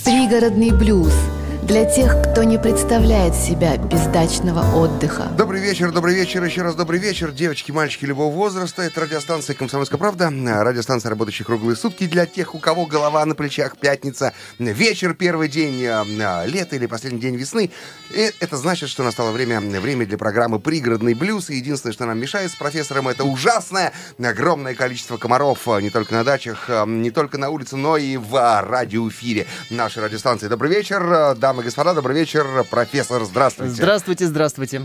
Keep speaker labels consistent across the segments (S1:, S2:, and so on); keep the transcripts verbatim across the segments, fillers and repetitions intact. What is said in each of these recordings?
S1: Пригородный блюз. Для тех, кто не представляет себя без дачного отдыха.
S2: Добрый вечер, добрый вечер, еще раз добрый вечер. Девочки, мальчики любого возраста. Это радиостанция «Комсомольская правда». Радиостанция, работающая круглые сутки. Для тех, у кого голова на плечах, пятница, вечер, первый день лета или последний день весны. И это значит, что настало время, время для программы «Пригородный блюз». И единственное, что нам мешает с профессором, это ужасное, огромное количество комаров. Не только на дачах, не только на улице, но и в радиоэфире нашей радиостанции. Добрый вечер, дамы и господа, добрый вечер. Профессор, здравствуйте.
S3: Здравствуйте, здравствуйте.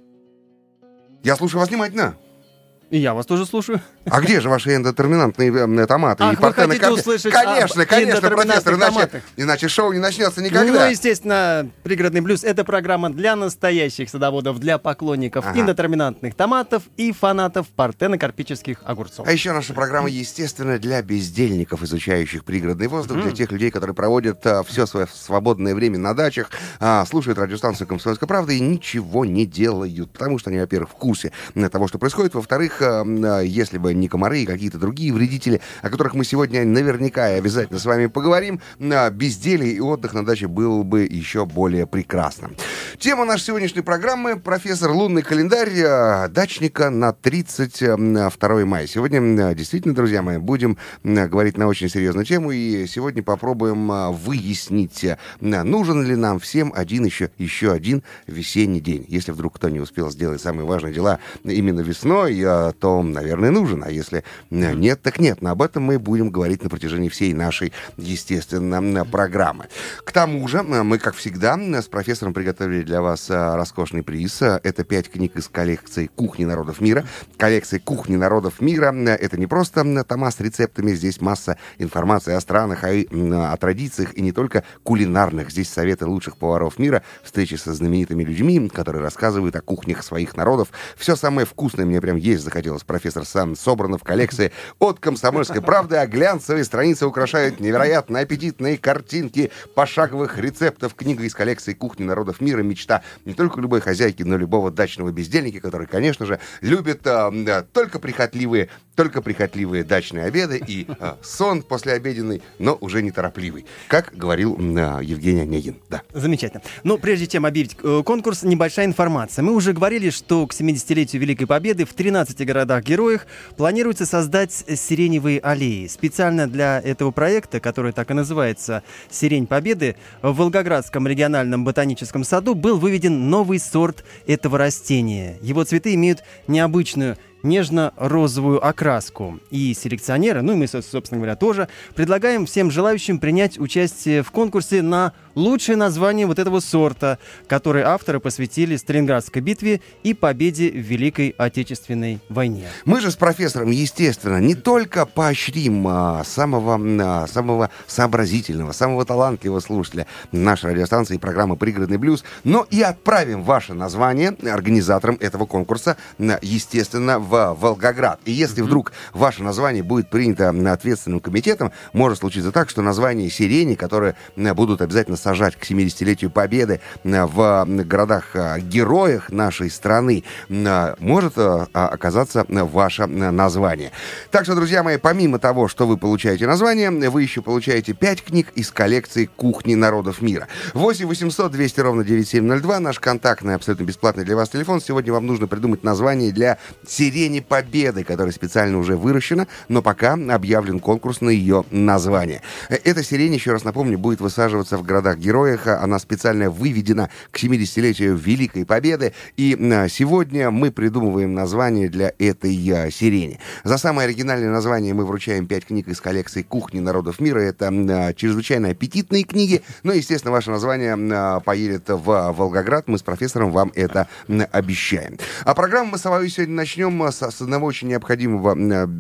S2: Я слушаю вас внимательно.
S3: И я вас тоже слушаю.
S2: А где же ваши эндотерминантные э, томаты?
S3: Ах,
S2: и
S3: вы хотите
S2: капи...
S3: услышать
S2: Конечно,
S3: об
S2: конечно, профессор, иначе,
S3: томатах.
S2: иначе шоу не начнется никогда.
S3: Ну, естественно, «Пригородный блюз» — это программа для настоящих садоводов, для поклонников
S2: Ага.
S3: индетерминантных томатов и фанатов партенокарпических огурцов.
S2: А еще наша программа, естественно, для бездельников, изучающих пригородный воздух, mm. для тех людей, которые проводят а, все свое свободное время на дачах, а, слушают радиостанцию «Комсомольская правда» и ничего не делают, потому что они, во-первых, в курсе того, что происходит, во-вторых, а, а, если бы не комары и какие-то другие вредители, о которых мы сегодня наверняка и обязательно с вами поговорим, а, безделье и отдых на даче был бы еще более прекрасным. Тема нашей сегодняшней программы — профессор, лунный календарь а, дачника на тридцать второе мая. Сегодня, действительно, друзья мои, будем говорить на очень серьезную тему, и сегодня попробуем выяснить, нужен ли нам всем один еще, еще один весенний день. Если вдруг кто не успел сделать самые важные дела именно весной, то, наверное, нужен, а если нет, так нет. Но об этом мы будем говорить на протяжении всей нашей, естественно, программы. К тому же, мы, как всегда, с профессором приготовили для вас роскошный приз. Это пять книг из коллекции «Кухни народов мира». Коллекция «Кухни народов мира» — это не просто тома с рецептами, здесь масса информации о странах, а и о традициях, и не только кулинарных. Здесь советы лучших поваров мира, встречи со знаменитыми людьми, которые рассказывают о кухнях своих народов. Все самое вкусное мне прям есть захотелось. Профессор сам собрано в коллекции от «Комсомольской правды», а глянцевые страницы украшают невероятно аппетитные картинки пошаговых рецептов. Книга из коллекции «Кухни народов мира» — мечта не только любой хозяйки, но и любого дачного бездельника, который, конечно же, любит а, только прихотливые, только прихотливые дачные обеды и а, сон послеобеденный, но уже неторопливый, как говорил а, Евгений Онегин. Да.
S3: Замечательно. Но прежде чем объявить э, конкурс, небольшая информация. Мы уже говорили, что к семидесятилетию Великой Победы в тринадцати городах-героях планируется создать сиреневые аллеи. Специально для этого проекта, который так и называется «Сирень Победы», в Волгоградском региональном ботаническом саду был выведен новый сорт этого растения. Его цветы имеют необычную нежно-розовую окраску. И селекционеры, ну и мы, собственно говоря, тоже, предлагаем всем желающим принять участие в конкурсе на лучшее название вот этого сорта, который авторы посвятили Сталинградской битве и победе в Великой Отечественной войне.
S2: Мы же с профессором, естественно, не только поощрим а, самого, а, самого сообразительного, самого талантливого слушателя нашей радиостанции и программы «Пригородный блюз», но и отправим ваше название организаторам этого конкурса, естественно, в в Волгоград. И если вдруг ваше название будет принято ответственным комитетом, может случиться так, что название сирени, которые будут обязательно сажать к семидесятилетию Победы в городах-героях нашей страны, может оказаться ваше название. Так что, друзья мои, помимо того, что вы получаете название, вы еще получаете пять книг из коллекции «Кухни народов мира». восемь восемьсот двести ровно девять семь ноль два, наш контактный, абсолютно бесплатный для вас телефон. Сегодня вам нужно придумать название для сирени Победы, которая специально уже выращена, но пока объявлен конкурс на ее название. Эта сирень, еще раз напомню, будет высаживаться в городах-героях. Она специально выведена к семидесятилетию Великой Победы. И сегодня мы придумываем название для этой сирени. За самое оригинальное название мы вручаем пять книг из коллекции «Кухни народов мира». Это чрезвычайно аппетитные книги. Но, естественно, ваше название поедет в Волгоград. Мы с профессором вам это обещаем. А программу мы с вами сегодня начнем с одного очень необходимого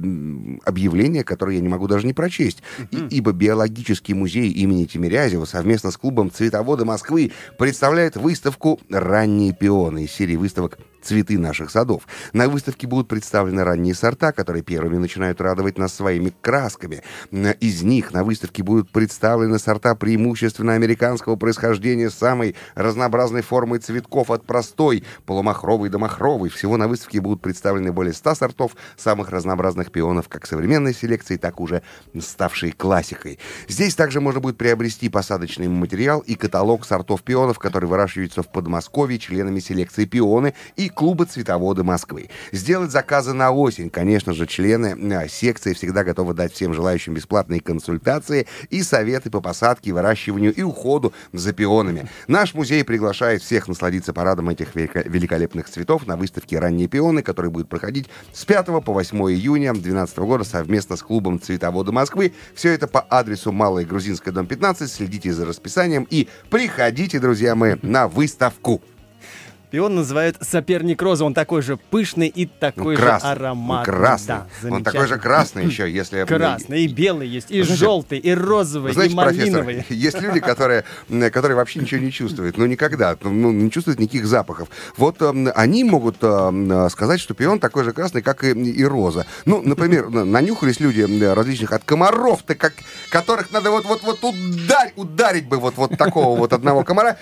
S2: объявления, которое я не могу даже не прочесть. Mm-hmm. И, ибо Биологический музей имени Тимирязева совместно с клубом «Цветоводы Москвы» представляет выставку «Ранние пионы» из серии выставок цветы наших садов. На выставке будут представлены ранние сорта, которые первыми начинают радовать нас своими красками. Из них на выставке будут представлены сорта преимущественно американского происхождения с самой разнообразной формой цветков от простой, полумахровой до махровой. Всего на выставке будут представлены более ста сортов самых разнообразных пионов, как современной селекции, так уже ставшей классикой. Здесь также можно будет приобрести посадочный материал и каталог сортов пионов, которые выращиваются в Подмосковье членами селекции «Пионы» и клуба «Цветоводы Москвы». Сделать заказы на осень. Конечно же, члены секции всегда готовы дать всем желающим бесплатные консультации и советы по посадке, выращиванию и уходу за пионами. Наш музей приглашает всех насладиться парадом этих великолепных цветов на выставке «Ранние пионы», которая будет проходить с пятого по восьмое июня две тысячи двенадцатого года совместно с клубом «Цветоводы Москвы». Все это по адресу Малая Грузинская, дом пятнадцать. Следите за расписанием и приходите, друзья мои, на выставку.
S3: Пион называют соперник розы. Он такой же пышный и такой
S2: красный,
S3: же ароматный.
S2: Красный.
S3: Да,
S2: он такой же красный еще, если...
S3: Красный, и белый есть, и
S2: знаете,
S3: желтый, и розовый,
S2: знаете,
S3: и малиновый.
S2: профессор, есть люди, которые, которые вообще ничего не чувствуют. Ну, никогда. Ну, не чувствуют никаких запахов. Вот э, они могут э, сказать, что пион такой же красный, как и, и роза. Ну, например, нанюхались люди различных от комаров-то, как, которых надо вот-вот-вот ударить, ударить бы вот, вот такого вот одного комара.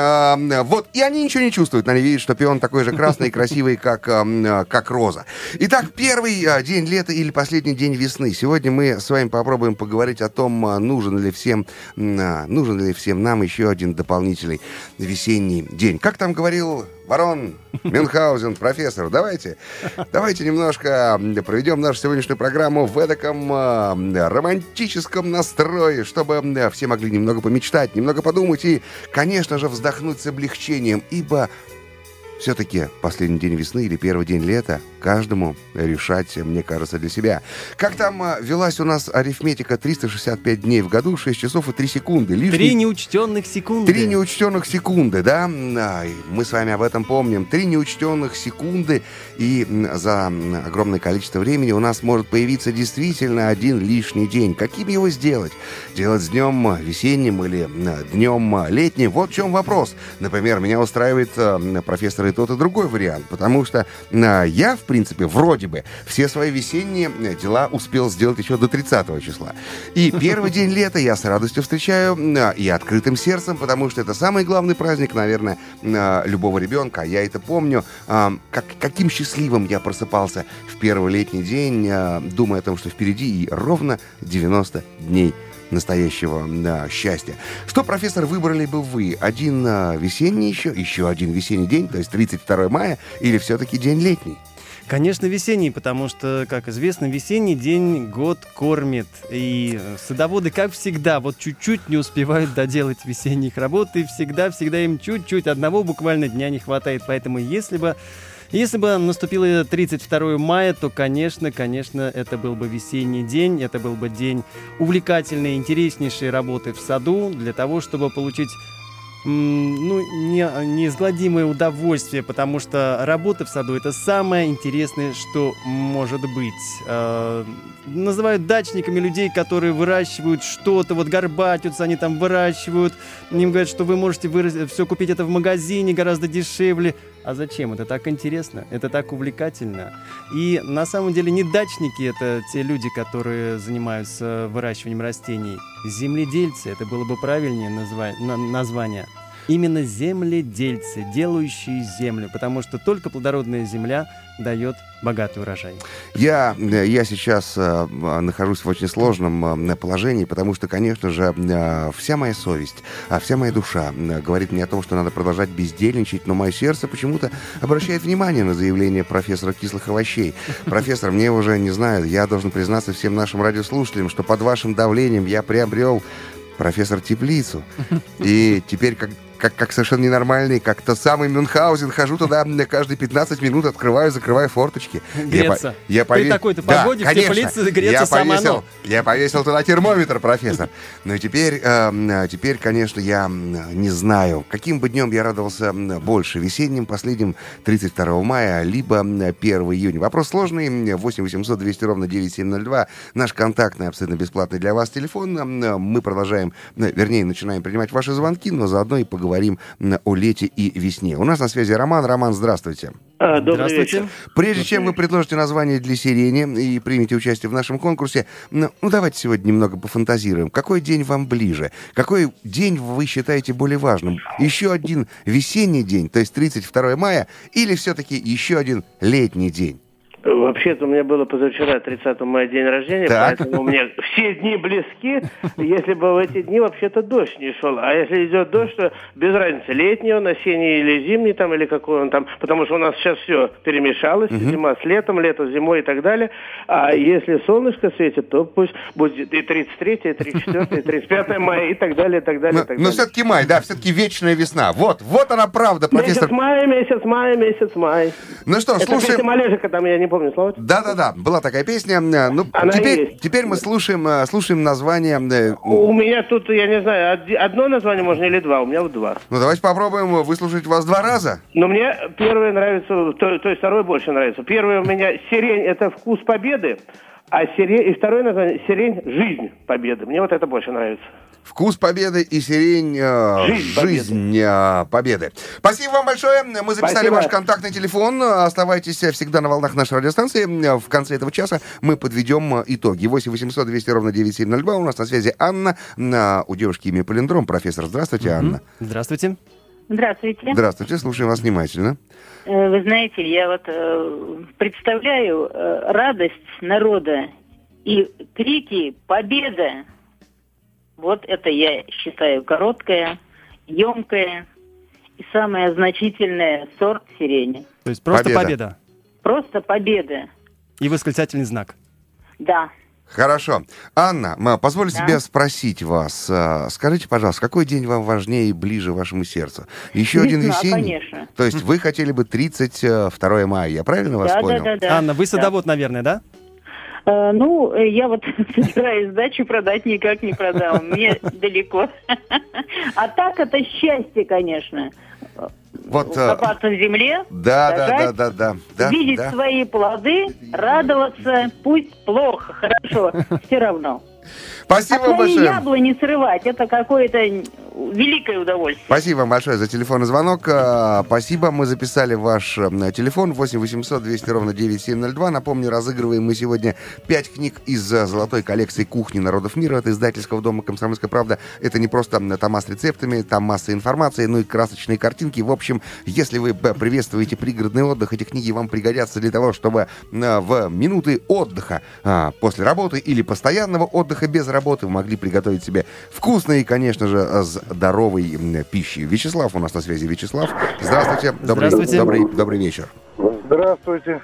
S2: Э, вот. И они ничего не чувствуют. Они видят, что пион такой же красный и красивый, как, э, как роза. Итак, первый э, день лета или последний день весны. Сегодня мы с вами попробуем поговорить о том, нужен ли всем, э, нужен ли всем нам еще один дополнительный весенний день. Как там говорил барон Мюнхгаузен, профессор, давайте, давайте немножко проведем нашу сегодняшнюю программу в эдаком э, романтическом настрое, чтобы э, все могли немного помечтать, немного подумать и, конечно же, вздохнуть с облегчением, ибо все-таки последний день весны или первый день лета каждому решать, мне кажется, для себя. Как там а, велась у нас арифметика: триста шестьдесят пять дней в году, шесть часов и три секунды. Лишний...
S3: Три неучтенных секунды.
S2: Три неучтенных секунды, да? А, мы с вами об этом помним. Три неучтенных секунды, и за огромное количество времени у нас может появиться действительно один лишний день. Каким его сделать? Делать с днем весенним или днем летним? Вот в чем вопрос. Например, меня устраивает профессор и тот, и другой вариант, потому что а, я, в принципе, вроде бы все свои весенние дела успел сделать еще до тридцатого числа. И первый день лета я с радостью встречаю а, и открытым сердцем, потому что это самый главный праздник, наверное, а, любого ребенка. Я это помню, а, как, каким счастливым я просыпался в первый летний день, а, думая о том, что впереди и ровно девяносто дней настоящего да, счастья. Что, профессор, выбрали бы вы? Один а, весенний еще, еще один весенний день, то есть тридцать второе мая, или все-таки день летний?
S3: Конечно, весенний, потому что, как известно, весенний день год кормит. И садоводы, как всегда, вот чуть-чуть не успевают доделать весенних работ, и всегда-всегда им чуть-чуть, одного буквально дня не хватает. Поэтому если бы Если бы наступило тридцать второе мая, то, конечно, конечно, это был бы весенний день, это был бы день увлекательной, интереснейшей работы в саду для того, чтобы получить ну, не, неизгладимое удовольствие, потому что работа в саду — это самое интересное, что может быть. Э, называют дачниками людей, которые выращивают что-то, вот горбатятся, они там выращивают, им говорят, что вы можете вырас- все купить это в магазине гораздо дешевле. А зачем? Это так интересно, это так увлекательно. И на самом деле не дачники — это те люди, которые занимаются выращиванием растений. Земледельцы — это было бы правильнее назва- на- название. Именно земледельцы, делающие землю, потому что только плодородная земля дает богатый урожай.
S2: Я, я сейчас э, нахожусь в очень сложном э, положении, потому что, конечно же, э, вся моя совесть, э, вся моя душа э, говорит мне о том, что надо продолжать бездельничать, но мое сердце почему-то обращает внимание на заявление профессора кислых овощей. Профессор, мне уже, не знаю, я должен признаться всем нашим радиослушателям, что под вашим давлением я приобрел, профессор, теплицу. И теперь, как Как, как совершенно ненормальный, как тот самый Мюнхгаузен, хожу туда каждые пятнадцать минут, открываю, закрываю форточки.
S3: Греться.
S2: Я, я пове...
S3: При такой-то
S2: да,
S3: погоде
S2: конечно.
S3: в теплице греться
S2: я
S3: само
S2: повесил,
S3: оно.
S2: Я повесил туда термометр, профессор. Ну и теперь, э, теперь, конечно, я не знаю, каким бы днем я радовался больше, весенним, последним тридцать второго мая, либо первого июня. Вопрос сложный. восемь восемьсот двести ровно девять семь ноль два. Наш контактный, абсолютно бесплатный для вас телефон. Мы продолжаем, вернее, начинаем принимать ваши звонки, но заодно и поговорим о лете и весне. У нас на связи Роман. Роман, здравствуйте.
S4: А, добрый
S3: Здравствуйте.
S4: вечер.
S2: Прежде чем вы предложите название для сирени и примете участие в нашем конкурсе, ну, ну, давайте сегодня немного пофантазируем. Какой день вам ближе? Какой день вы считаете более важным? Еще один весенний день, то есть тридцать второе мая, или все-таки еще один летний день?
S4: Вообще-то у меня было позавчера, тридцатого мая, день рождения,
S2: Так.
S4: поэтому у меня все дни близки, если бы в эти дни вообще-то дождь не шел. А если идет дождь, то без разницы, летний он, осенний или зимний там, или какой он там, потому что у нас сейчас все перемешалось, uh-huh. зима с летом, лето с зимой и так далее. А если солнышко светит, то пусть будет и тридцать третье, и тридцать четвёртое, и тридцать пятое мая, и так далее, и так далее,
S2: Но,
S4: и так
S2: но
S4: далее.
S2: все-таки май, да, все-таки вечная весна. Вот, вот она правда, профессор.
S4: Месяц мая, месяц мая, месяц май.
S2: Ну что,
S4: Это
S2: слушаем...
S4: песня Малежика, там я не помню слова.
S2: Да-да-да, была такая песня. Ну,
S4: Она
S2: теперь,
S4: есть.
S2: теперь мы слушаем, э, слушаем название. э,
S4: У меня тут, я не знаю, од- одно название можно или два, у меня вот два.
S2: Ну, давайте попробуем выслушать вас два раза.
S4: Но мне первое нравится, то, то есть второе больше нравится. Первое у меня «Сирень» — это «Вкус победы», а сирень, и второе название «Сирень» — «Жизнь победы». Мне вот это больше нравится.
S2: Вкус победы и сирень э,
S4: Жизнь
S2: жизнь э, победы. Спасибо вам большое. Мы записали
S4: Спасибо.
S2: ваш контактный телефон. Оставайтесь всегда на волнах нашей радиостанции. В конце этого часа мы подведем итоги. восемь восемьсот двести ровно девять семь ноль два. У нас на связи Анна. На- У девушки имя Палиндром. Профессор, здравствуйте, Анна.
S3: Здравствуйте.
S5: Здравствуйте.
S2: Здравствуйте, слушаем вас внимательно.
S5: Э, Вы знаете, я вот э, представляю э, радость народа и крики «Победа!». Вот это, я считаю, короткое, емкое и самое значительное сорт сирени.
S3: То есть просто
S2: Победа.
S3: победа.
S5: Просто победа.
S3: И восклицательный знак.
S5: Да.
S2: Хорошо. Анна, м, позволю
S5: Да.
S2: себе спросить вас. э, Скажите, пожалуйста, какой день вам важнее и ближе вашему сердцу? Еще один
S5: Весна,
S2: весенний?
S5: конечно.
S2: То есть вы хотели бы тридцать второе мая, я правильно вас
S5: Да,
S2: понял?
S5: да, да, да.
S3: Анна, вы
S5: Да.
S3: садовод, наверное, да?
S5: Э, ну, э, я вот собираюсь дачу продать, никак не продам. Мне далеко. А так это счастье, конечно.
S2: Вот, э,
S5: Копаться в земле,
S2: Да, да, да,
S5: сажать,
S2: да, да, да.
S5: видеть
S2: да.
S5: свои плоды, радоваться, пусть плохо, хорошо, все равно.
S2: Спасибо
S5: а
S2: вам
S5: свои
S2: большое.
S5: яблони срывать, это какое-то великое удовольствие.
S2: Спасибо вам большое за телефонный звонок. А, Спасибо, мы записали ваш э, телефон восемь восемьсот двести ровно девять семь ноль два. Напомню, разыгрываем мы сегодня пять книг из э, золотой коллекции «Кухни народов мира» от издательского дома «Комсомольская правда». Это не просто м, тома с рецептами, там масса информации, ну и красочные картинки. В общем, если вы б, приветствуете пригородный отдых, эти книги вам пригодятся для того, чтобы э, в минуты отдыха а, после работы или постоянного отдыха без работы вы могли приготовить себе вкусной и, конечно же, здоровой м, пищи. Вячеслав у нас на связи. Вячеслав, здравствуйте. Добрый,
S3: Здравствуйте.
S2: добрый, добрый вечер.
S6: Здравствуйте.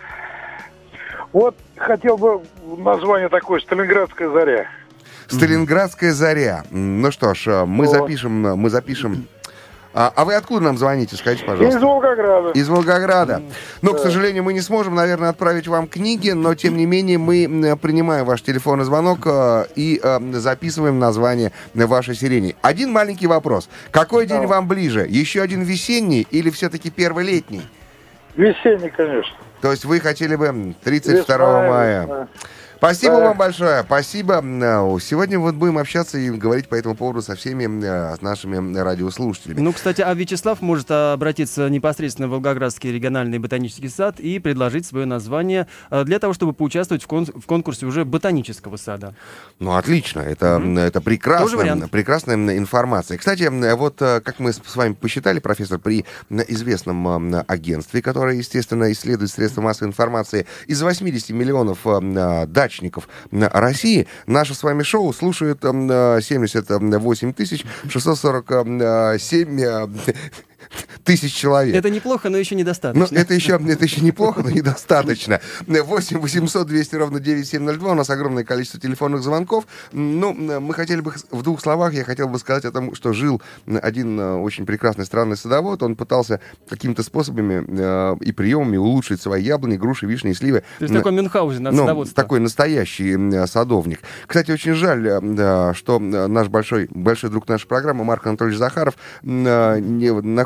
S6: Вот хотел бы название такое «Сталинградская заря».
S2: Сталинградская заря. М, Ну что ж, э, мы
S6: Вот.
S2: запишем, э, мы запишем. А, а вы откуда нам звоните, скажите,
S6: Из
S2: пожалуйста?
S6: Волгограда.
S2: Из Волгограда. Но, к сожалению, мы не сможем, наверное, отправить вам книги, но, тем не менее, мы м, принимаем ваш телефонный звонок э, и э, записываем название вашей сирени. Один маленький вопрос. Какой день
S6: Да.
S2: вам ближе? Еще один весенний или все-таки первый летний?
S6: Весенний, конечно.
S2: То есть вы хотели бы м, тридцать второго
S6: Весна,
S2: мая.
S6: весна.
S2: Спасибо
S6: Да.
S2: вам большое, спасибо. Э, Сегодня вот будем общаться и говорить по этому поводу со всеми э, нашими радиослушателями.
S3: Ну, кстати, а Вячеслав может обратиться непосредственно в Волгоградский региональный ботанический сад и предложить свое название э, для того, чтобы поучаствовать в, кон- в конкурсе уже ботанического сада.
S2: Ну, отлично, это,
S3: Мгм.
S2: это
S3: Тоже
S2: прекрасная,
S3: вариант.
S2: прекрасная информация. Кстати, вот э, как мы с с вами посчитали, профессор, при м, известном м, агентстве, которое, естественно, исследует средства массовой информации, из восьмидесяти миллионов м, э, дачников м, России наше с вами шоу слушают м, э, семьдесят восемь тысяч шестьсот сорок семь э, тысяч человек.
S3: Это неплохо, но еще
S2: Ну,
S3: недостаточно.
S2: это еще, это еще неплохо, но недостаточно. восемь восемьсот двести ровно девять семь ноль два. У нас огромное количество телефонных звонков. Ну, мы хотели бы, в двух словах, я хотел бы сказать о том, что жил один э, очень прекрасный странный садовод. Он пытался какими-то способами э, и приемами улучшить свои яблони, груши, вишни и сливы.
S3: То есть такой Мюнхгаузен от
S2: Ну,
S3: садоводства.
S2: такой настоящий м, садовник. Кстати, очень жаль, э, да, что э, наш большой, большой друг нашей программы, Марк Анатольевич Захаров, м, э, не, находится вне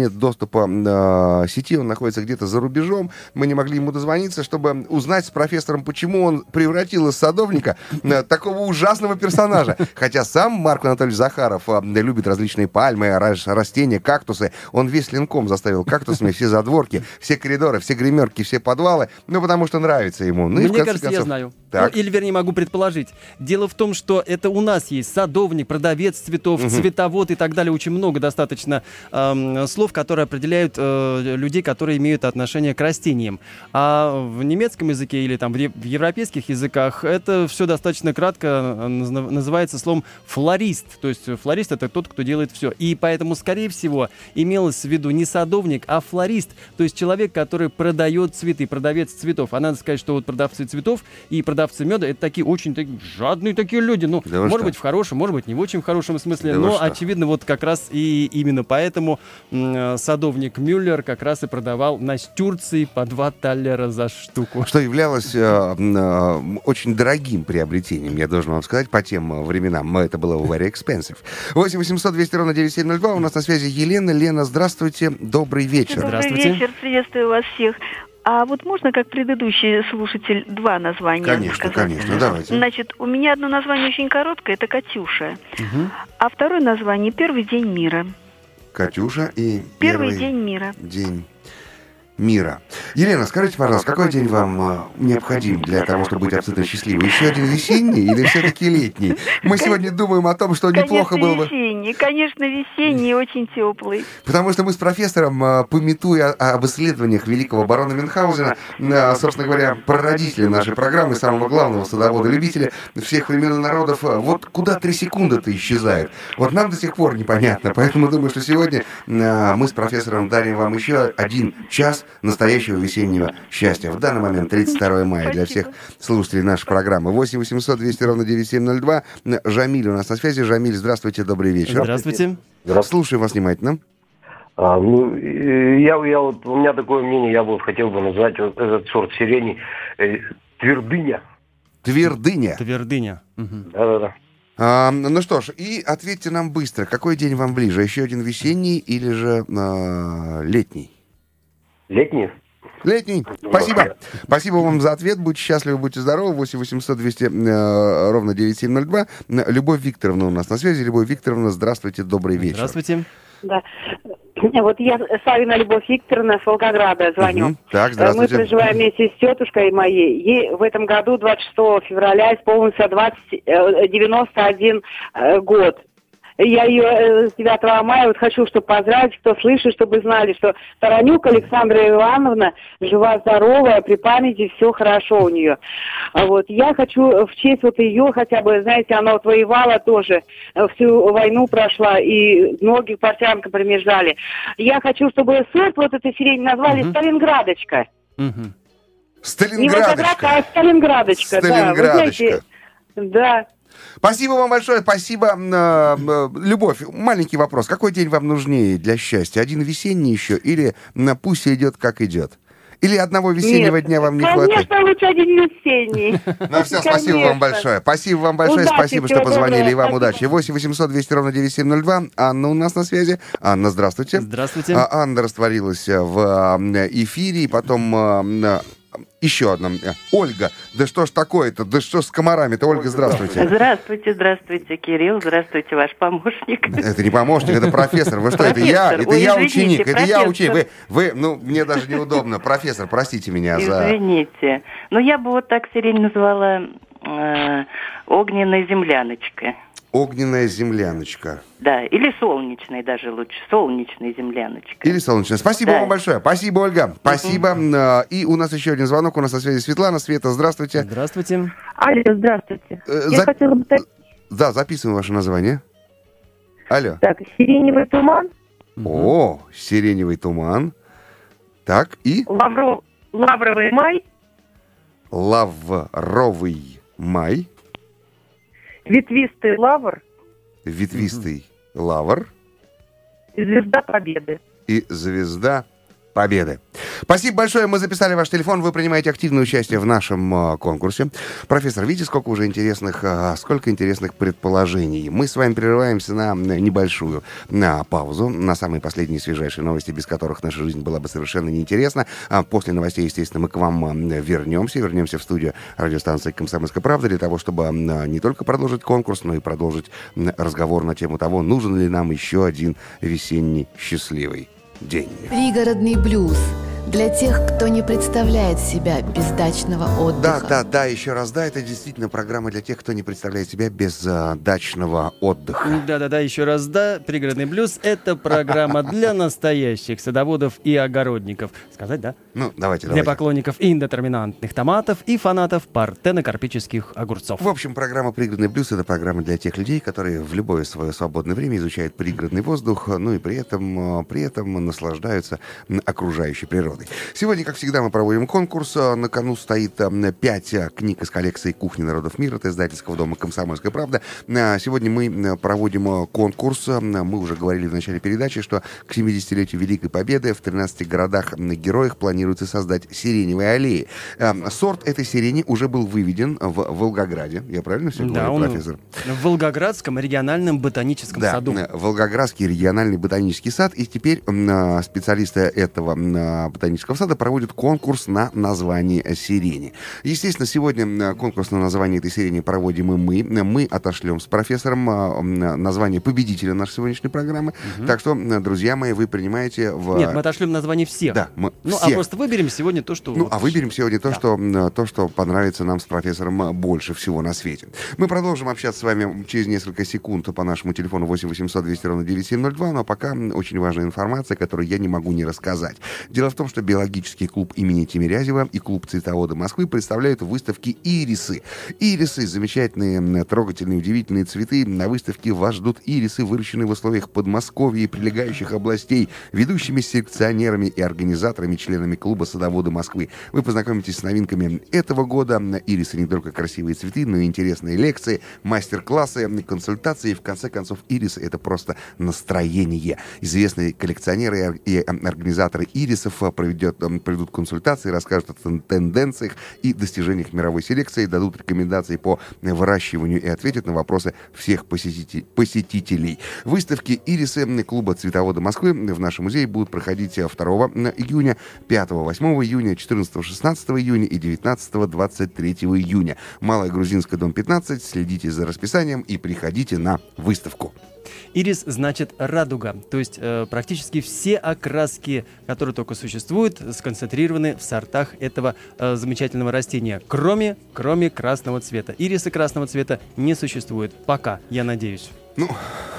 S2: нет доступа к сети, он находится где-то за рубежом. Мы не могли ему дозвониться, чтобы узнать с профессором, почему он превратил из садовника э, такого ужасного персонажа. Хотя сам Марк Анатольевич Захаров э, любит различные пальмы, растения, кактусы. Он весь Ленком заставил кактусами все задворки, все коридоры, все гримерки, все подвалы, ну, потому что нравится ему. Ну, и,
S3: Мне
S2: в конце
S3: кажется,
S2: концов...
S3: я знаю.
S2: Так.
S3: Ну, или, вернее, могу предположить. Дело в том, что это у нас есть садовник, продавец цветов, угу. цветовод и так далее. Очень много достаточно эм, слов, которые определяют э, людей, которые имеют отношение к растениям. А в немецком языке или там в, в европейских языках это все достаточно кратко называется словом флорист. То есть флорист — это тот, кто делает все. И поэтому, скорее всего, имелось в виду не садовник, а флорист. То есть человек, который продает цветы, продавец цветов. А надо сказать, что вот продавцы цветов и продавцы меда — это такие очень такие жадные такие люди. Ну,
S2: да
S3: может
S2: что?
S3: быть, в хорошем, может быть, не в очень хорошем смысле.
S2: Да
S3: но, очевидно, вот как раз и именно поэтому м- садовник Мюллер как раз и продавал настюрции по два таллера за штуку.
S2: Что являлось э, э, очень дорогим приобретением, я должен вам сказать, по тем временам. Это было very expensive. восемь восемьсот двести ровно девять семь ноль два. У нас на связи Елена. Лена, здравствуйте. Добрый вечер.
S7: Добрый
S3: Здравствуйте.
S7: вечер. Приветствую вас всех. А вот можно, как предыдущий слушатель, два названия
S2: Конечно,
S7: сказать?
S2: конечно, давайте.
S7: Значит, у меня одно название очень короткое, это «Катюша».
S3: Угу.
S7: А второе название «Первый день мира».
S2: Катюша и
S7: Первый,
S2: первый
S7: день мира.
S2: день мира. Елена, скажите, пожалуйста, какой день вам э, необходим для того, чтобы быть абсолютно счастливой? Еще один весенний или все-таки летний? Мы сегодня думаем о том, что неплохо
S7: Конечно,
S2: было бы...
S7: весенний, конечно, весенний, очень теплый.
S2: Потому что мы с профессором, э, пометуя об исследованиях великого барона Мюнхгаузена, э, собственно говоря, прародителя нашей программы, самого главного садовода-любителя всех времен и народов, э, вот куда три секунды-то исчезают. Вот нам до сих пор непонятно. Поэтому думаю, что сегодня э, мы с профессором дарим вам еще один час настоящего весеннего счастья. В данный момент тридцать второе мая для всех слушателей нашей программы. восемь восемьсот двести ровно девять семь ноль два. Жамиль у нас на связи. Жамиль, здравствуйте, добрый вечер.
S3: Здравствуйте.
S2: Слушаю вас внимательно.
S8: А, ну, я, я вот, у меня такое мнение, я бы хотел бы назвать вот этот сорт сирени э, твердыня.
S2: Твердыня.
S3: Твердыня. Угу.
S8: Да-да-да.
S2: А, ну что ж, и ответьте нам быстро, какой день вам ближе? Еще один весенний или же а, летний?
S8: Летний?
S2: Летний. Спасибо. Спасибо вам за ответ. Будьте счастливы, будьте здоровы. восемь восемьсот двести э, ровно девять семь ноль два. Любовь Викторовна у нас на связи. Любовь Викторовна, здравствуйте, добрый вечер.
S3: Здравствуйте.
S9: Да. Вот я Савина Любовь Викторовна с Волгограда звоню.
S2: Угу. Так,
S9: Мы
S2: здравствуйте.
S9: проживаем вместе с тетушкой моей. Ей в этом году, двадцать шестого февраля, исполнился двадцать, девяносто один год. Я ее с девятого мая вот хочу, чтобы поздравить, кто слышит, чтобы знали, что Таранюк Александра Ивановна жива-здоровая, при памяти все хорошо у нее. А вот я хочу в честь вот ее хотя бы, знаете, она вот воевала тоже, всю войну прошла, и многих портянкам примержали. Я хочу, чтобы сорт вот этой сирени назвали
S3: Угу.
S9: Сталинградочка.
S3: Угу.
S9: Не Волгоградка, а Сталинградочка. Да, вы знаете, да.
S2: Спасибо вам большое, спасибо. Э, э, Любовь, маленький вопрос. Какой день вам нужнее для счастья? Один весенний еще или э, пусть идет как идет? Или одного весеннего
S9: Нет,
S2: дня вам не
S9: конечно,
S2: хватает?
S9: Конечно, лучше один весенний.
S2: Ну все, спасибо вам большое. Спасибо вам большое,
S9: Удачи,
S2: спасибо, что
S9: всего
S2: позвонили.
S9: доброго,
S2: И вам
S9: спасибо.
S2: удачи. восемь восемьсот двести ровно девять семь ноль два. Анна у нас на связи. Анна, здравствуйте.
S3: Здравствуйте.
S2: А, Анна растворилась в э, эфире, и потом... э, Еще одна. Ольга, да что ж такое-то? Да что ж с комарами-то? Ольга, здравствуйте.
S10: Здравствуйте, здравствуйте, Кирилл, здравствуйте, ваш помощник.
S2: Это не помощник, это профессор. Вы что, это я?
S10: Профессор.
S2: Это
S10: Ой,
S2: я
S10: извините,
S2: ученик, это я
S10: профессор.
S2: ученик. Вы, вы, ну, мне даже неудобно. Профессор, простите меня за...
S10: Извините. Но я бы вот так сирень назвала э, огненной земляночкой.
S2: Огненная земляночка.
S10: Да, или солнечной даже лучше, солнечной земляночкой.
S2: Или солнечная. Спасибо
S10: Да.
S2: вам большое. Спасибо, Ольга. Спасибо. Э, И у нас еще один звонок. У нас на связи Светлана. Света, здравствуйте.
S3: Здравствуйте.
S9: Алло, здравствуйте.
S2: Э,
S9: Я
S2: за-
S9: хотела бы... так-
S2: Да, записываем ваше название. Алло.
S9: Так, сиреневый туман,
S2: О, сиреневый туман. Так, и
S9: лавро... лавровый май,
S2: лавровый май,
S9: ветвистый лавр
S2: ветвистый лавр
S9: и звезда победы.
S2: и звезда победы. Спасибо большое, мы записали ваш телефон, вы принимаете активное участие в нашем э, конкурсе. Профессор, видите, сколько уже интересных, э, сколько интересных предположений. Мы с вами прерываемся на небольшую на паузу, на самые последние свежайшие новости, без которых наша жизнь была бы совершенно неинтересна. А после новостей, естественно, мы к вам э, вернемся, вернемся в студию радиостанции «Комсомольская правда» для того, чтобы э, не только продолжить конкурс, но и продолжить э, разговор на тему того, нужен ли нам еще один весенний счастливый день.
S1: Пригородный блюз. Для тех, кто не представляет себя без дачного отдыха.
S2: Да, да, да, еще раз, да, это действительно программа для тех, кто не представляет себя без а, дачного отдыха.
S3: Да-да-да, еще раз, да, «Пригородный блюз» — это программа для настоящих садоводов и огородников. Сказать, да?
S2: Ну, давайте,
S3: Для
S2: давайте.
S3: поклонников индетерминантных томатов и фанатов партенокарпических огурцов.
S2: В общем, программа «Пригородный блюз» — это программа для тех людей, которые в любое свое свободное время изучают пригородный воздух, ну и при этом, при этом наслаждаются окружающей природой. Сегодня, как всегда, мы проводим конкурс. На кону стоит пять книг из коллекции «Кухни народов мира» от издательского дома «Комсомольская правда». Сегодня мы проводим конкурс. Мы уже говорили в начале передачи, что к семидесятилетию Великой Победы в тринадцати городах-героях планируется создать сиреневые аллеи. Сорт этой сирени уже был выведен в Волгограде. Я правильно все
S3: да,
S2: говорю, профессор?
S3: В Волгоградском региональном ботаническом
S2: да,
S3: саду.
S2: Волгоградский региональный ботанический сад. И теперь специалисты этого ботанического сада проводят конкурс на название сирени. Естественно, сегодня конкурс на название этой сирени проводим и мы. Мы отошлем с профессором название победителя нашей сегодняшней программы. Угу. Так что, друзья мои, вы принимаете в...
S3: Нет, мы отошлем название всех.
S2: Да, мы
S3: Ну,
S2: всех.
S3: а просто выберем сегодня то, что...
S2: Ну,
S3: вот...
S2: а выберем сегодня то,
S3: да.
S2: что, то, что понравится нам с профессором больше всего на свете. Мы продолжим общаться с вами через несколько секунд по нашему телефону восемь восемьсот двести ровно девять семь ноль два, но пока очень важная информация, которую я не могу не рассказать. Дело в том, что биологический клуб имени Тимирязева и клуб цветовода Москвы представляют выставки «Ирисы». Ирисы — замечательные, трогательные, удивительные цветы. На выставке вас ждут ирисы, выращенные в условиях Подмосковья и прилегающих областей, ведущими селекционерами и организаторами, членами клуба садовода Москвы. Вы познакомитесь с новинками этого года. Ирисы — не только красивые цветы, но и интересные лекции, мастер-классы, консультации. И, в конце концов, ирисы — это просто настроение. Известные коллекционеры и организаторы ирисов проведет, проведут консультации, расскажут о тенденциях и достижениях мировой селекции, дадут рекомендации по выращиванию и ответят на вопросы всех посетителей. Выставки «Ирисы» клуба цветовода Москвы в нашем музее будут проходить второго июня, пятого-восьмого июня, четырнадцатого-шестнадцатого июня и девятнадцатого-двадцать третьего июня. Малая Грузинская, дом пятнадцать. Следите за расписанием и приходите на выставку.
S3: Ирис значит радуга, то есть э, практически все окраски, которые только существуют, сконцентрированы в сортах этого э, замечательного растения, кроме, кроме красного цвета. Ирисы красного цвета не существует пока, я надеюсь.
S2: Ну,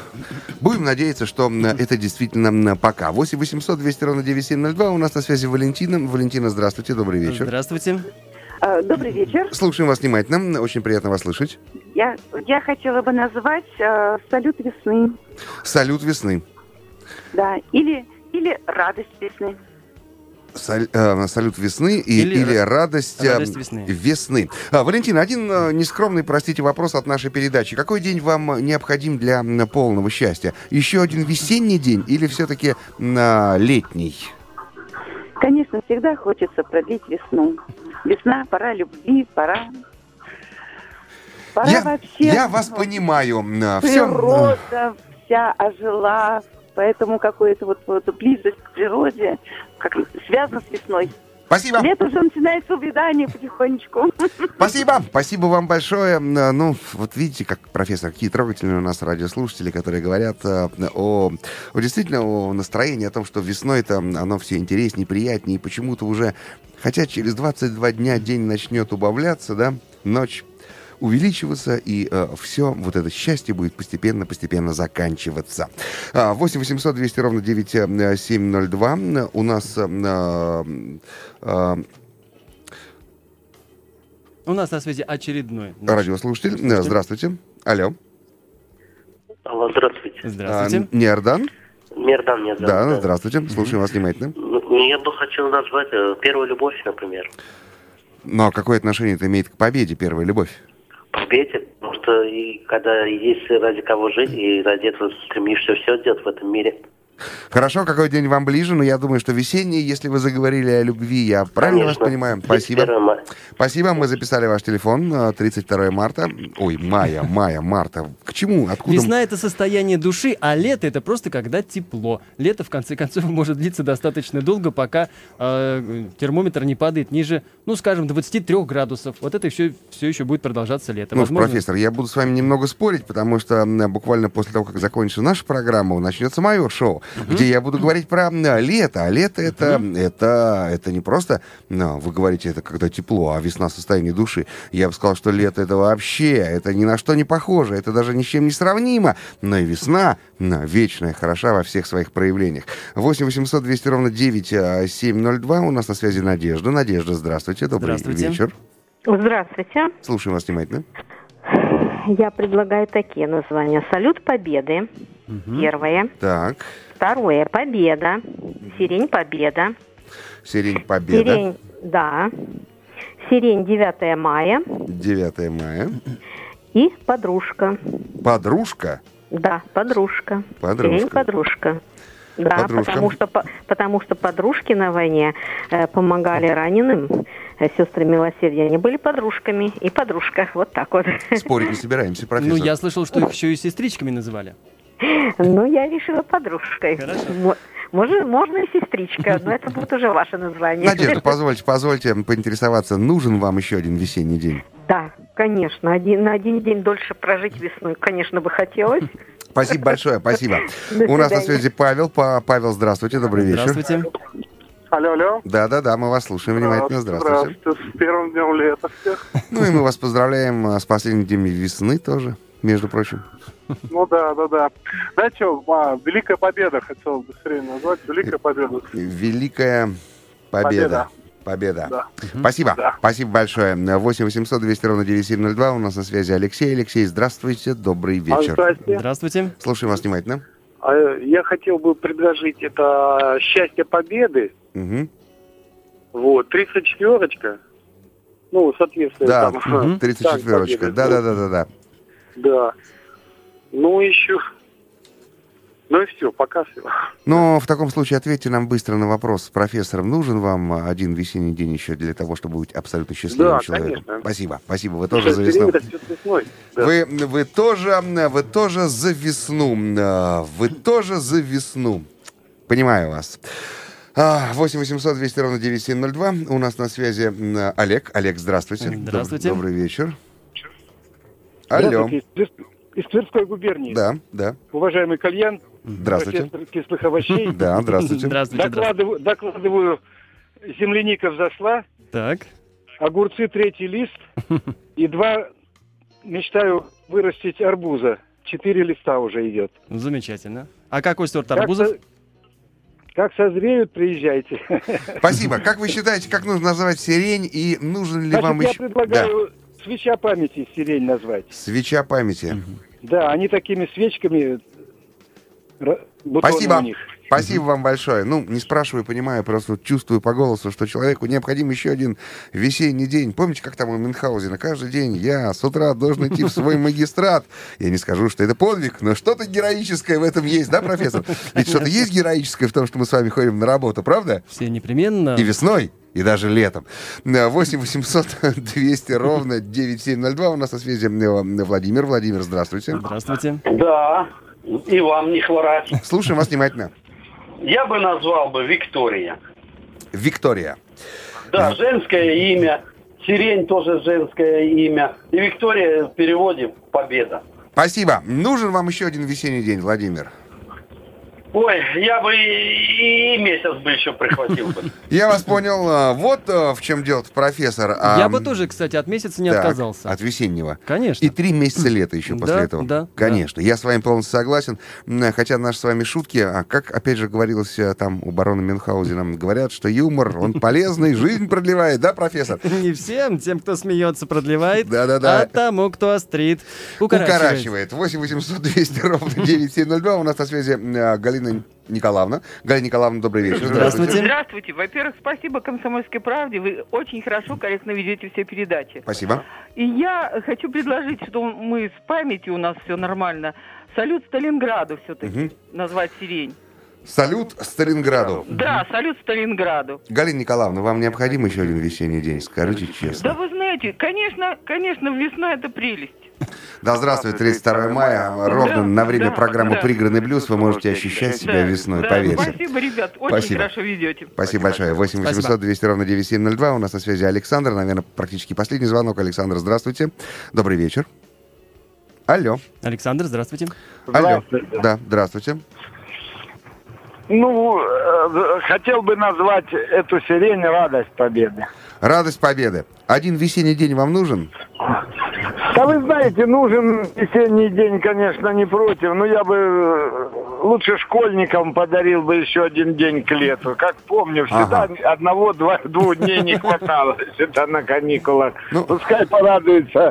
S2: будем надеяться, что это действительно пока. восемь восемьсот двести ровно девять семь ноль два. У нас на связи Валентина. Валентина, здравствуйте, добрый вечер.
S3: Здравствуйте.
S11: Добрый вечер.
S2: Слушаем вас внимательно. Очень приятно вас слышать.
S11: Я, я хотела бы назвать э, «Салют весны».
S2: «Салют весны».
S11: Да, или, или «Радость весны».
S2: Саль, э, «Салют весны» и, или, или «Радость,
S3: радость
S2: э,
S3: весны».
S2: весны». А, Валентина, один э, нескромный, простите, вопрос от нашей передачи. Какой день вам необходим для э, полного счастья? Еще один весенний день или все-таки э, летний?
S11: Конечно, всегда хочется продлить весну. Весна, пора любви, пора... Пора
S2: я,
S11: вообще...
S2: Я вас понимаю.
S11: Природа Все... вся ожила, поэтому какая-то вот, вот близость к природе как связана с весной.
S2: Спасибо.
S11: Лето уже начинается увядание потихонечку.
S2: Спасибо. Спасибо вам большое. Ну, вот видите, как, профессор, какие трогательные у нас радиослушатели, которые говорят о, о действительно о настроении, о том, что весной-то оно все интереснее, приятнее, и почему-то уже, хотя через двадцать два дня день начнет убавляться, да, ночь увеличиваться, и э, все вот это счастье будет постепенно-постепенно заканчиваться. восемь восемьсот двести ровно девять семь ноль два. У нас... Э, э,
S3: У нас на связи очередной
S2: радиослушатель. Слушатель. Здравствуйте. Алло.
S12: Алло, здравствуйте.
S3: Здравствуйте.
S2: А, Нердан?
S12: Нердан меня зовут.
S2: Да,
S12: да.
S2: здравствуйте. Mm-hmm. Слушаем вас внимательно.
S12: Ну, я бы хотел назвать «Первую любовь», например.
S2: Но какое отношение это имеет к победе, первая любовь?
S12: Победе, потому что и когда есть ради кого жить, и ради этого стремишься все делать в этом мире.
S2: Хорошо, какой день вам ближе, но я думаю, что весенний, если вы заговорили о любви, я правильно
S12: Конечно.
S2: вас понимаю? Спасибо. Спасибо, мы записали ваш телефон, тридцать второе марта, ой, мая, мая, марта. К чему? Откуда?
S3: Весна — это состояние души, а лето — это просто когда тепло. Лето, в конце концов, может длиться достаточно долго, пока э, термометр не падает ниже, ну, скажем, двадцати трёх градусов. Вот это все, все еще будет продолжаться лето.
S2: Ну,
S3: Возможно...
S2: профессор, я буду с вами немного спорить, потому что м, буквально после того, как закончится наша программа, начнется мое шоу, uh-huh. где я буду говорить про м, лето. А лето это, uh-huh. это, это не просто, ну, вы говорите, это когда тепло, а весна — состояние души. Я бы сказал, что лето — это вообще, это ни на что не похоже, это даже ни с чем не сравнимо. Но и весна, ну, вечная, хороша во всех своих проявлениях. восемь восемьсот двести ровно девять семь ноль два. У нас на связи Надежда. Надежда, здравствуйте, добрый
S3: здравствуйте.
S2: вечер.
S13: Здравствуйте.
S2: Слушаем вас внимательно.
S13: Я предлагаю такие названия. «Салют Победы».
S2: Угу.
S13: Первое.
S2: Так.
S13: Второе. «Победа». «Сирень Победа».
S2: «Сирень Победа».
S13: Сирень, да. «Сирень девятое мая».
S2: девятое мая.
S13: И «Подружка».
S2: «Подружка»?
S13: Да, «Подружка».
S2: «Подружка».
S13: «Сирень Подружка». Да,
S2: подружка.
S13: потому что, по, потому что подружки на войне э, помогали раненым. Э, сестры милосердия, они были подружками. И подружка, вот так вот.
S2: Спорить не собираемся, профессор.
S3: Ну, я слышал, что их еще и сестричками называли.
S13: Ну, я решила подружкой. Можно, можно и сестричка, но это будет уже ваше название.
S2: Надежда, позвольте, позвольте поинтересоваться, нужен вам еще один весенний день?
S13: Да, конечно. Один, на один день дольше прожить весной, конечно, бы хотелось.
S2: Спасибо большое, спасибо. У нас на связи Павел. Павел, здравствуйте, добрый вечер.
S3: Здравствуйте.
S6: Алло, алло.
S2: Да-да-да, мы вас слушаем внимательно. Здравствуйте.
S6: Здравствуйте, с первым днем лета всех.
S2: Ну и мы вас поздравляем с последним днем весны тоже, между прочим.
S6: Ну да, да, да. Да что, а, Великая Победа хотел бы быстрее назвать. Великая Победа.
S2: Великая Победа. Победа.
S6: Да.
S2: Спасибо.
S6: Да.
S2: Спасибо большое. восемь восемьсот двести ровно девять семь ноль два. У нас на связи Алексей. Алексей, здравствуйте. Добрый вечер.
S6: Здравствуйте.
S3: Здравствуйте.
S2: Слушаем вас внимательно.
S6: Я хотел бы предложить это «Счастье Победы».
S2: Угу.
S6: Вот, тридцать четверочка. Ну, соответственно,
S2: Да,
S6: там...
S2: тридцать четверочка. Да-да-да-да-да.
S6: Да. Ну, еще... Ну и все, пока все.
S2: Но в таком случае ответьте нам быстро на вопрос с профессором. Нужен вам один весенний день еще для того, чтобы быть абсолютно счастливым
S6: Да,
S2: человеком?
S6: конечно.
S2: Спасибо, спасибо. Вы тоже за весну.
S6: Да.
S2: Вы, вы тоже, вы тоже за весну. Вы тоже за весну. Понимаю вас. восемь восемьсот двести ровно девять семь ноль два. У нас на связи Олег. Олег, здравствуйте.
S3: Здравствуйте.
S2: Добрый вечер. Алло.
S6: Из Тверской губернии.
S2: Да, да.
S6: Уважаемый Кальян.
S2: Здравствуйте.
S6: Профессор кислых овощей.
S2: Да, здравствуйте.
S3: Здравствуйте.
S6: Докладываю, докладываю, земляника взошла.
S3: Так.
S6: Огурцы третий лист. И два мечтаю вырастить арбуза. Четыре листа уже идет.
S3: Замечательно. А какой сорт арбузов?
S6: Как, как созреют, приезжайте.
S2: Спасибо. Как вы считаете, как нужно называть сирень и нужен ли
S6: Значит,
S2: вам
S6: я
S2: еще...
S6: предлагаю да. свеча памяти сирень назвать.
S2: Свеча памяти.
S6: Да, они такими свечками...
S2: Спасибо.
S6: У них.
S2: Спасибо вам большое. Ну, не спрашиваю, понимаю, просто чувствую по голосу, что человеку необходим еще один весенний день. Помните, как там у Мюнхгаузена? Каждый день я с утра должен идти в свой магистрат. Я не скажу, что это подвиг, но что-то героическое в этом есть, да, профессор? Ведь что-то есть героическое в том, что мы с вами ходим на работу, правда?
S3: Все непременно.
S2: И весной, и даже летом. восемь восемьсот двести ровно девять семь ноль два. У нас на связи Владимир. Владимир, здравствуйте.
S3: Здравствуйте.
S14: Да, и вам не хворать.
S2: Слушаем вас внимательно.
S14: Я бы назвал бы Виктория.
S2: Виктория.
S14: Да, женское имя. Сирень тоже женское имя. И Виктория в переводе «Победа».
S2: Спасибо. Нужен вам еще один весенний день, Владимир?
S14: Ой, я бы и, и месяц бы еще прихватил бы.
S2: Я вас понял. Вот в чем дело, профессор.
S3: Я а, бы тоже, кстати, от месяца не так, отказался.
S2: От весеннего.
S3: Конечно.
S2: И три месяца лета еще после
S3: да,
S2: этого.
S3: Да,
S2: Конечно.
S3: Да.
S2: Я с вами полностью согласен. Хотя наши с вами шутки, а как, опять же, говорилось там у барона Мюнхгаузена, говорят, что юмор, он полезный, жизнь продлевает, да, профессор?
S3: Не всем, тем, кто смеется, продлевает,
S2: да-да-да.
S3: а тому, кто острит, укорачивает.
S2: Укорачивает. восемь восемьсот двести ровно девять семь ноль два. У нас на связи Галина Николаевна. Галина Николаевна, добрый вечер.
S3: Здравствуйте.
S15: Здравствуйте. Во-первых, спасибо «Комсомольской правде». Вы очень хорошо, корректно ведете все передачи.
S2: Спасибо.
S15: И я хочу предложить, что мы с памятью, у нас все нормально, салют Сталинграду все-таки угу. назвать сирень.
S2: Салют Сталинграду.
S15: Да, салют Сталинграду.
S2: Галина Николаевна, вам необходим еще один весенний день? Скажите честно.
S15: Да вы знаете, конечно, конечно, весна это прелесть.
S2: Да, здравствуй, тридцать второе мая. Ровно
S15: Да,
S2: на время
S15: да,
S2: программы
S15: да.
S2: «Пригородный блюз» вы можете ощущать себя
S15: Да,
S2: весной,
S15: да,
S2: поверьте.
S15: Спасибо, ребят, очень
S2: Спасибо.
S15: хорошо ведете.
S2: Спасибо большое. восемь восемьсот двести ровно девять семь ноль два. У нас на связи Александр. Наверное, практически последний звонок. Александр, здравствуйте. Добрый вечер. Алло.
S3: Александр, здравствуйте.
S2: Алло. Да, здравствуйте.
S16: Ну, э, хотел бы назвать эту сирень «Радость Победы».
S2: Радость Победы. Один весенний день вам нужен?
S16: Да вы знаете, нужен весенний день, конечно, не против, но я бы лучше школьникам подарил бы еще один день к лету. Как помню, всегда ага. одного-двух дней не хватало всегда на каникулах. Ну, пускай порадуются.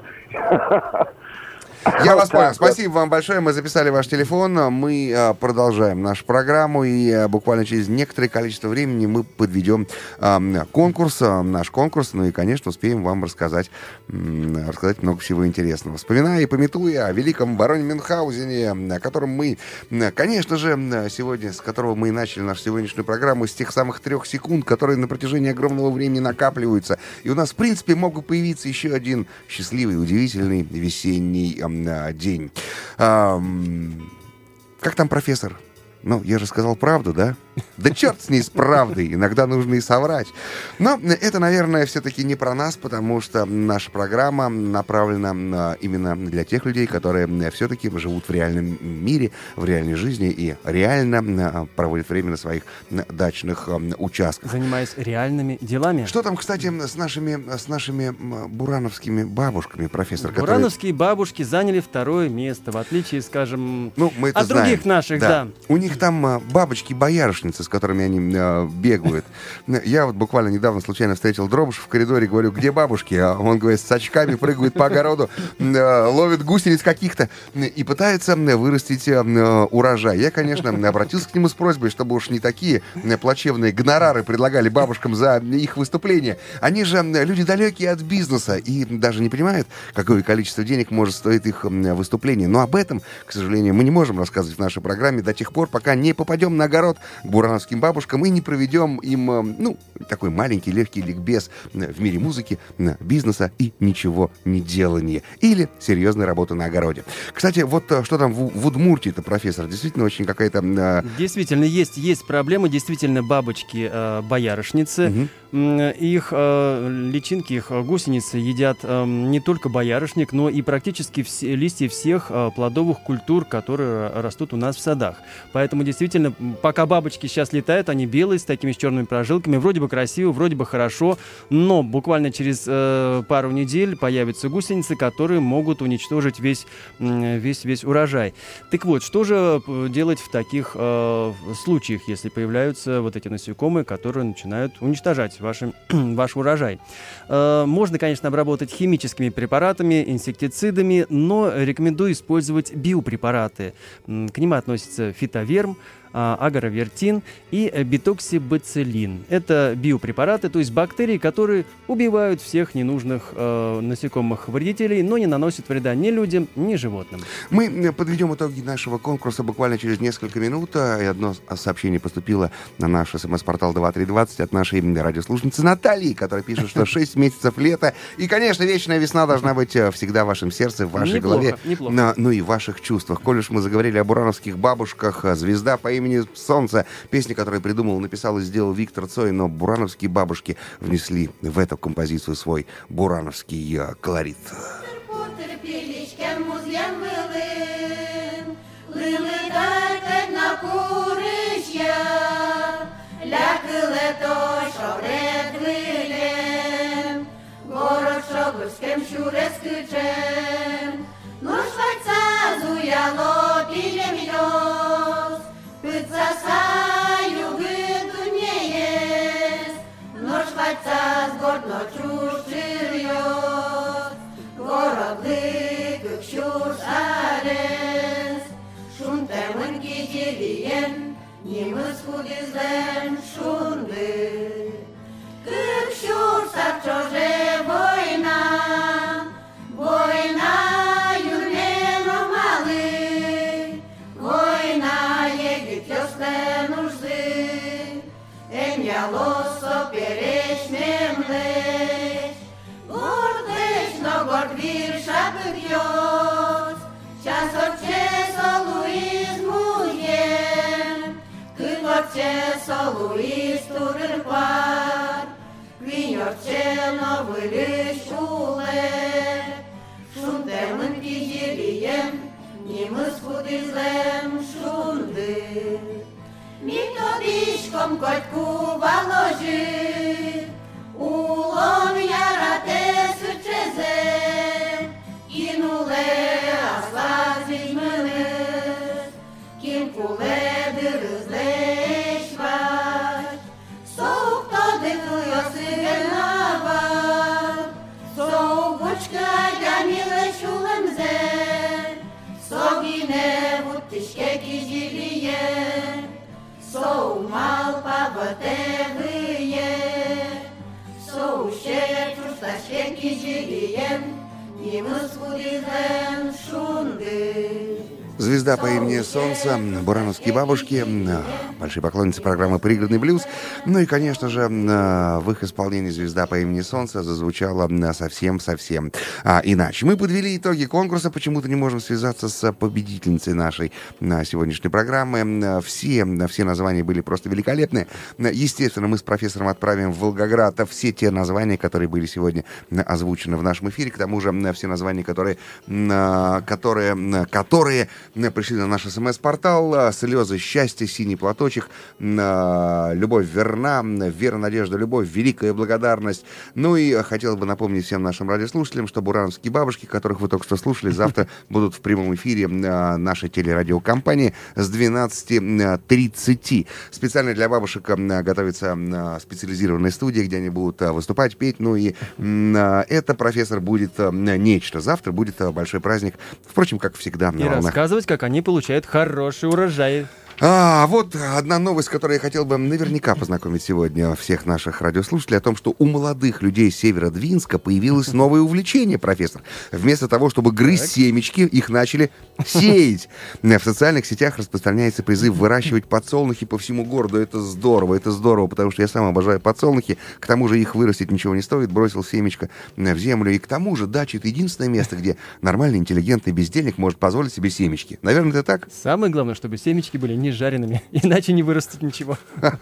S2: Я вас понял. Спасибо вам большое. Мы записали ваш телефон. Мы а, продолжаем нашу программу. И а, буквально через некоторое количество времени мы подведем а, конкурс, а, наш конкурс. Ну и, конечно, успеем вам рассказать, м, рассказать много всего интересного. Вспоминая и памятуя о великом бароне Мюнхгаузене, о котором мы, конечно же, сегодня, с которого мы и начали нашу сегодняшнюю программу, с тех самых трех секунд, которые на протяжении огромного времени накапливаются. И у нас, в принципе, мог бы появиться еще один счастливый, удивительный весенний день. А, как там профессор? Ну, я же сказал правду, да? Да черт с ней, с правдой. Иногда нужно и соврать. Но это, наверное, все-таки не про нас, потому что наша программа направлена именно для тех людей, которые все-таки живут в реальном мире, в реальной жизни и реально проводят время на своих дачных участках.
S3: Занимаясь реальными делами.
S2: Что там, кстати, с нашими, с нашими бурановскими бабушками, профессор?
S3: Бурановские которые... бабушки заняли второе место, в отличие, скажем,
S2: ну, мы это
S3: от
S2: знаем.
S3: других наших, да.
S2: да. У них там бабочки-боярышницы, с которыми они э, бегают. Я вот буквально недавно случайно встретил Дробыша в коридоре, говорю, где бабушки? А он, говорит, с очками прыгает по огороду, э, ловит гусениц каких-то и пытается вырастить э, урожай. Я, конечно, обратился к нему с просьбой, чтобы уж не такие плачевные гонорары предлагали бабушкам за их выступления. Они же люди далекие от бизнеса и даже не понимают, какое количество денег может стоить их выступление. Но об этом, к сожалению, мы не можем рассказывать в нашей программе до тех пор, пока не попадем на огород к бурановским бабушкам и не проведем им, ну, такой маленький легкий ликбез в мире музыки, бизнеса и ничего не делания. Или серьезной работы на огороде. Кстати, вот что там в, в Удмуртии-то, профессор, действительно очень какая-то... Э...
S3: Действительно, есть, есть проблемы, действительно, бабочки-боярышницы. Угу. Их э, личинки, их гусеницы едят э, не только боярышник, но и практически все, листья всех э, плодовых культур, которые растут у нас в садах. Поэтому действительно, пока бабочки сейчас летают, они белые, с такими с черными прожилками, вроде бы красиво, вроде бы хорошо, но буквально через э, пару недель появятся гусеницы, которые могут уничтожить весь, весь, весь урожай. Так вот, что же делать в таких э, случаях, если появляются вот эти насекомые, которые начинают уничтожать ваш, ваш урожай? Э, можно, конечно, обработать химическими препаратами, инсектицидами, но рекомендую использовать биопрепараты. К ним относятся фитоверм, агровертин и битоксибациллин. Это биопрепараты, то есть бактерии, которые убивают всех ненужных э, насекомых-вредителей, но не наносят вреда ни людям, ни животным.
S2: Мы подведем итоги нашего конкурса буквально через несколько минут. И одно сообщение поступило на наш смс-портал два три двадцать от нашей радиослушницы Натальи, которая пишет, что шесть месяцев лета. И, конечно, вечная весна должна быть всегда в вашем сердце, в вашей
S3: неплохо,
S2: голове,
S3: неплохо.
S2: ну и в ваших чувствах. Коль уж мы заговорили о бурановских бабушках, звезда по имени «Солнце», песня, которую придумал, написал и сделал Виктор Цой, но бурановские бабушки внесли в эту композицию свой бурановский колорит.
S17: Cât zasaju gându nie jest, no Szwajca zgodno ciuszczyrios, goroblyk książ ares, szuntem închidilien, nimă schudi zlen szundy. Cât książ sarcioże wojna, wojna юрмено мали, война едет весну лосо перечнем лечь. Гордыш, но горд вирша бьет, час отче солуизмуем, кыл отче солуиз турырпар, квинь отче новый лишь уле, шунтемын кизелием, немыс худызлем шунды. Методичком котку положи, улом ярате сучезе, кинуле аслазить мылы, кинкуле дырызлешвать, соук тоды туё сыгернават, соук бучка дямиле шулемзе, согине вуттишке кизилие, соумал побатевые, соуще чусташке кизилием, немыс худизлем шунды.
S2: Звезда по имени Солнце, бурановские бабушки, большие поклонницы программы «Пригородный блюз». Ну и, конечно же, в их исполнении «Звезда по имени Солнце» зазвучала совсем-совсем а, иначе. Мы подвели итоги конкурса, почему-то не можем связаться с победительницей нашей сегодняшней программы. Все, все названия были просто великолепны. Естественно, мы с профессором отправим в Волгоград все те названия, которые были сегодня озвучены в нашем эфире. К тому же все названия, которые, которые, которые пришли на наш СМС-портал. Слезы счастья, синий платочек, любовь верна, вера, надежда, любовь, великая благодарность. Ну и хотел бы напомнить всем нашим радиослушателям, что бурановские бабушки, которых вы только что слушали, завтра будут в прямом эфире нашей телерадиокомпании с двенадцати тридцати. Специально для бабушек готовится специализированная студия, где они будут выступать, петь. Ну и это, профессор, будет нечто. Завтра будет большой праздник. Впрочем, как всегда, на
S3: и
S2: волнах.
S3: Рассказывать, как они получают хороший урожай.
S2: А, вот одна новость, с которой я хотел бы наверняка познакомить сегодня всех наших радиослушателей, о том, что у молодых людей Северодвинска появилось новое увлечение, профессор. Вместо того, чтобы грызть так. семечки, их начали сеять. В социальных сетях распространяется призыв выращивать подсолнухи по всему городу. Это здорово, это здорово, потому что я сам обожаю подсолнухи. К тому же их вырастить ничего не стоит. Бросил семечко в землю. И к тому же дача — это единственное место, где нормальный, интеллигентный бездельник может позволить себе семечки. Наверное, это так?
S3: Самое главное, чтобы семечки были не жареными, иначе не вырастет ничего.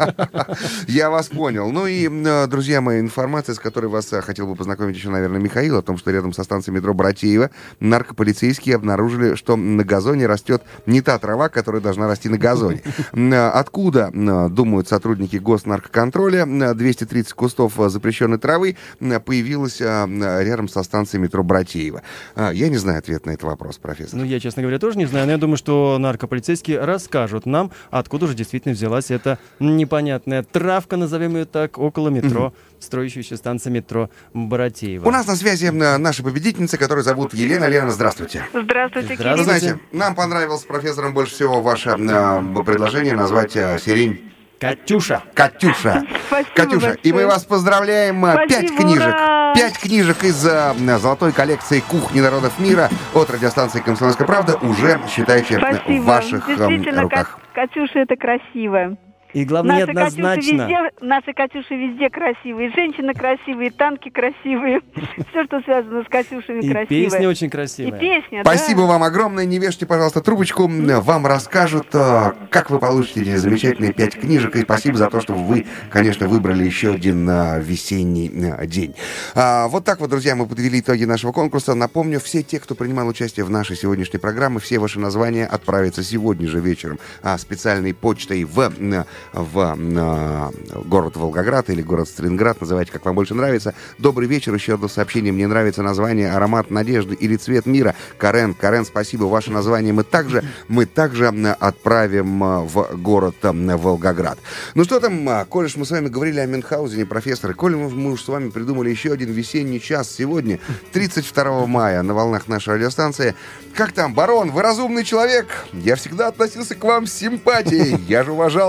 S2: Я вас понял. Ну и, друзья мои, информация, с которой вас хотел бы познакомить еще, наверное, Михаил, о том, что рядом со станцией метро Братеева наркополицейские обнаружили, что на газоне растет не та трава, которая должна расти на газоне. Откуда, думают сотрудники госнаркоконтроля, двести тридцать кустов запрещенной травы появилось рядом со станцией метро Братеева? Я не знаю ответ на этот вопрос, профессор.
S3: Ну, я, честно говоря, тоже не знаю, но я думаю, что наркополицейские расскажут нам, откуда же действительно взялась эта непонятная травка, назовем ее так, около метро, mm-hmm. строящаяся станция метро Братеева.
S2: У нас на связи наша победительница, которую зовут Елена. Лена, здравствуйте.
S7: Здравствуйте,
S3: Здравствуйте.
S2: Вы знаете, нам понравилось с профессором больше всего ваше э, предложение назвать э, сирень
S3: Катюша.
S2: Катюша.
S7: Спасибо
S2: Катюша,
S7: большое.
S2: и мы вас поздравляем.
S7: Спасибо,
S2: Пять книжек.
S7: ура!
S2: Пять книжек из э, золотой коллекции «Кухни народов мира» от радиостанции «Комсомольская правда» уже, считайте,
S7: Спасибо.
S2: в ваших э,
S7: Действительно,
S2: руках.
S7: Катюша, это красиво.
S3: И главное,
S7: Наши
S3: неоднозначно.
S7: Катюши везде, наши Катюши везде красивые, женщины красивые, танки красивые, все, что связано с Катюшами,
S3: и
S7: красивое.
S3: песня очень красивая.
S7: И песня,
S2: Спасибо
S7: да.
S2: вам огромное. Не вешайте, пожалуйста, трубочку. Вам расскажут, как вы получите эти замечательные пять книжек. И спасибо за то, что вы, конечно, выбрали еще один весенний день. Вот так вот, друзья, мы подвели итоги нашего конкурса. Напомню, все те, кто принимал участие в нашей сегодняшней программе, все ваши названия отправятся сегодня же вечером специальной почтой в... в э, город Волгоград или город Сталинград, называйте, как вам больше нравится. Добрый вечер, еще одно сообщение. Мне нравится название «Аромат надежды» или «Цвет мира». Карен, Карен, спасибо. Ваше название мы также, мы также отправим в город Волгоград. Ну что там, коль уж мы с вами говорили о Мюнхгаузене, профессор, коль мы уж с вами придумали еще один весенний час сегодня, тридцать второго мая, на волнах нашей радиостанции. Как там, барон, вы разумный человек? Я всегда относился к вам с симпатией. Я же уважал вас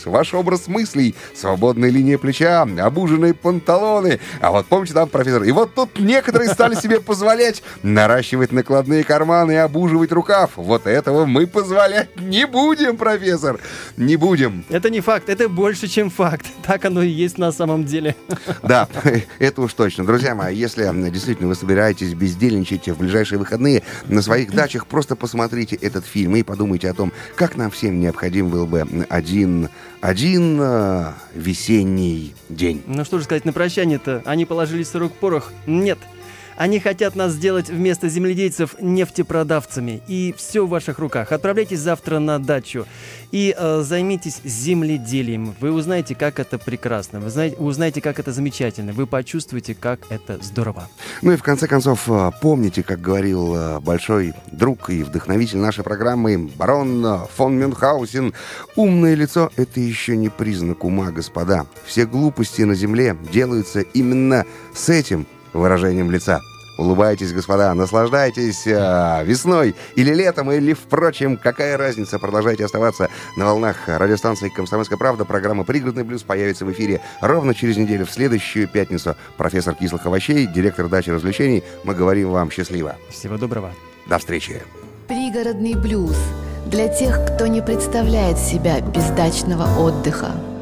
S2: блюз, ваш образ мыслей, свободная линия плеча, обуженные панталоны. А вот помните, там, профессор, и вот тут некоторые стали себе позволять наращивать накладные карманы и обуживать рукав. Вот этого мы позволять не будем, профессор, не будем.
S3: Это не факт, это больше, чем факт. Так оно и есть на самом деле.
S2: Да, это уж точно. Друзья мои, если действительно вы собираетесь бездельничать в ближайшие выходные на своих дачах, просто посмотрите этот фильм и подумайте о том, как нам всем необходим был бы один, один э, весенний день.
S3: Ну что же сказать на прощание-то? Они положили сорок порох? Нет. Они хотят нас сделать вместо земледельцев нефтепродавцами. И все в ваших руках. Отправляйтесь завтра на дачу и э, займитесь земледелием. Вы узнаете, как это прекрасно. Вы знаете, узнаете, как это замечательно. Вы почувствуете, как это здорово.
S2: Ну и в конце концов, помните, как говорил большой друг и вдохновитель нашей программы барон фон Мюнхгаузен: умное лицо — это еще не признак ума, господа. Все глупости на земле делаются именно с этим выражением лица. Улыбайтесь, господа, наслаждайтесь э, весной или летом, или, впрочем, какая разница. Продолжайте оставаться на волнах радиостанции «Комсомольская правда». Программа «Пригородный блюз» появится в эфире ровно через неделю, в следующую пятницу. Профессор кислых овощей, директор дачи развлечений. Мы говорим вам счастливо.
S3: Всего доброго.
S2: До встречи.
S1: Пригородный блюз для тех, кто не представляет себя без дачного отдыха.